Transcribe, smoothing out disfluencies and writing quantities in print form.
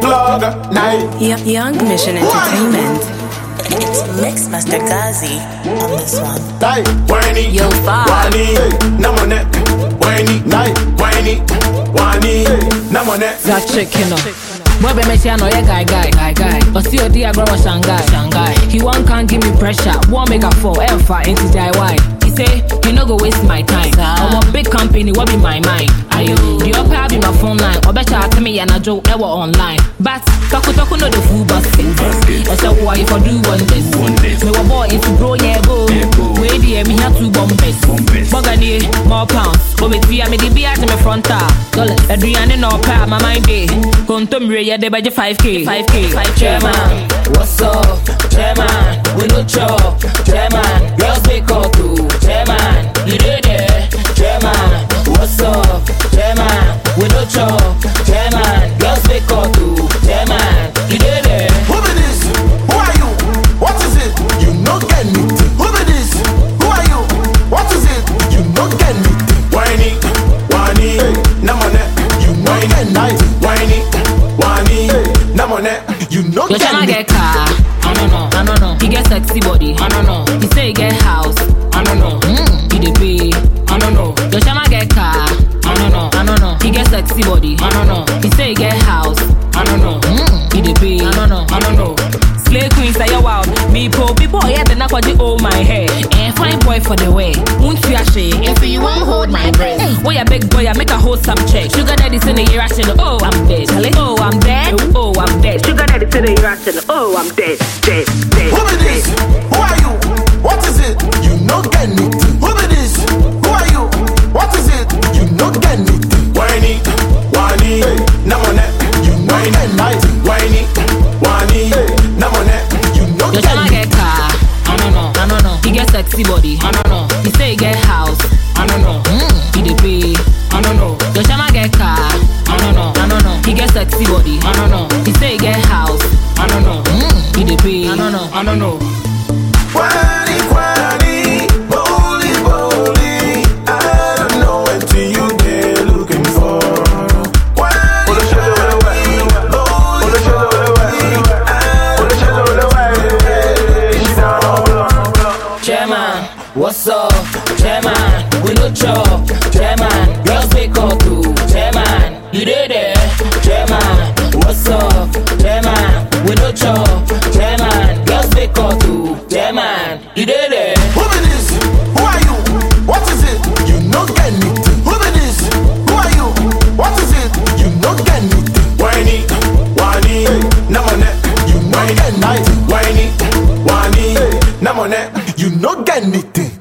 vlogger, night. Young Mission Entertainment. It's Mixmaster Gazi on this one. Night, whiny, Yo, five. whiny, namone, whiny, night, whiny, whiny, namone. That chicken up. Boy, be me say I know ya guy. Or see your dear girl Shanghai. He can't give me pressure. Won't make a fall, Alpha into DIY. He say, you no go waste my time. I'm a big company, what be my mind? Ayo, the upper be my phone line. Or better tell me and I joke ever online. But talk no the food basket. I said, why if I do one this? Me wa boy into bro yeah go. Wait there, me have two bombes. Bogani, more pounds. But with me, I made the beer to my front car. Adrian no pa my mind day. Kontum yeah, they budget 5K. Chairman, what's up? Chairman, we no chop. Chairman, girls they call too. Chairman, you did it. Chairman, what's up? Chairman, we no chop. Chairman, girls they call too. Chairman, you did it. Who be this? Who are you? What is it? You no get me. Who be this? Who are you? What is it? You no get me. Whiny, whiny, namone. You no get night. Whiny, whiny, namone. You no Your get chama me. get car. I don't know. He get sexy body. I don't know. He say he get house. I don't know. He dey pay. I don't know. Your chama get car. I don't know. He get sexy body. I don't know. He say he get house. I don't know. He dey pay. I don't know. Slay queen say you wild. Me po people yeah they not the oh my hair. And fine boy for the way. Won't you ashay? If you won't hold my breast. Oh yeah big boy I make a hold some check. Sugar daddy say the irrational. Oh I'm dead. Oh I'm dead. Oh I'm dead. Sugar daddy say the irrational. Oh I'm dead. Who be this? Who are you? What is it? You no get me. Who be this? Who are you? What is it? You no get me. Whiny, whiny, namone. You no get night. Whiny, whiny, namone. You no Your get chama me. get car. I don't know. He get sexy body. I don't know. He say he get house. I don't know. He dey pay. I don't know. Your chama get car. I don't know. He get sexy body. I don't know. He say he get house. I don't know. He dey pay. I don't know. Whiny, whiny, bowly, bowly. I don't know what you get looking for. Whiny, whiny, bowly, bowly. I don't know what you get looking for. Chairman, what's up? Chairman, we no chop. Chairman, girls they call too. Chairman, you did it. Chairman, what's up? Chairman, we no chop. Chairman, girls they call too. Chairman, you did it. Who be this? Who are you? What is it? You no get me. Who be this? Who are you? What is it? You no get me. Whiny, whiny, namone. You no get night. Whiny, whiny, namone. You no get me.